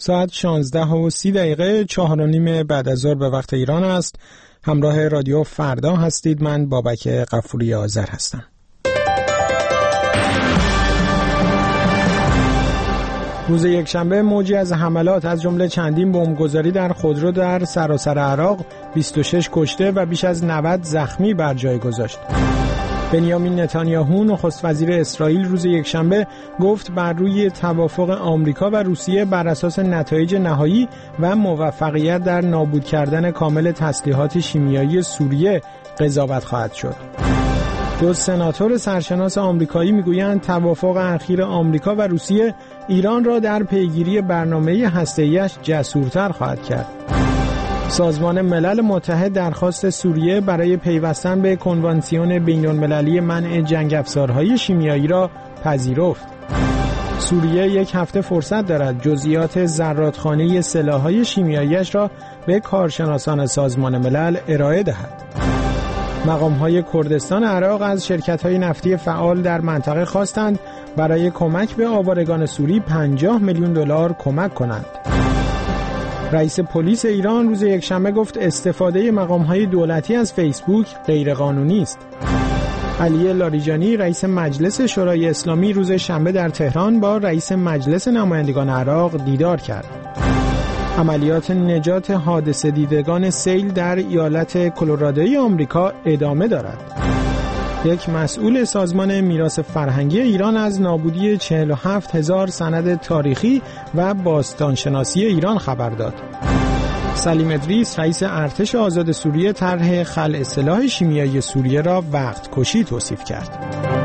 ساعت 16:30 4:30 بعد از ظهر به وقت ایران است. همراه رادیو فردا هستید. من بابک غفوری آذر هستم. روز یکشنبه موجی از حملات از جمله چندین بمبگذاری در خودرو در سراسر عراق 26 کشته و بیش از 90 زخمی بر جای گذاشت. بنیامین نتانیاهو نخست وزیر اسرائیل روز یکشنبه گفت بر روی توافق آمریکا و روسیه بر اساس نتایج نهایی و موفقیت در نابود کردن کامل تسلیحات شیمیایی سوریه قضاوت خواهد شد. دو سناتور سرشناس آمریکایی میگویند توافق اخیر آمریکا و روسیه ایران را در پیگیری برنامه هسته‌ای‌اش جسورتر خواهد کرد. سازمان ملل متحد درخواست سوریه برای پیوستن به کنوانسیون بین‌المللی منع جنگ افزارهای شیمیایی را پذیرفت. سوریه یک هفته فرصت دارد جزئیات زرادخانه سلاح‌های شیمیایی‌اش را به کارشناسان سازمان ملل ارائه دهد. مقام‌های کردستان عراق از شرکت‌های نفتی فعال در منطقه خواستند برای کمک به آوارگان سوری 50 میلیون دلار کمک کنند. رئیس پلیس ایران روز یکشنبه گفت استفاده مقام‌های دولتی از فیسبوک غیرقانونی است. علی لاریجانی رئیس مجلس شورای اسلامی روز شنبه در تهران با رئیس مجلس نمایندگان عراق دیدار کرد. عملیات نجات حادثه دیدگان سیل در ایالت کلرادوی آمریکا ادامه دارد. یک مسئول سازمان میراث فرهنگی ایران از نابودی 47,000 سند تاریخی و باستانشناسی ایران خبر داد. سلیم ادریس رئیس ارتش آزاد سوریه طرح خلع سلاح شیمیایی سوریه را وقت کشی توصیف کرد.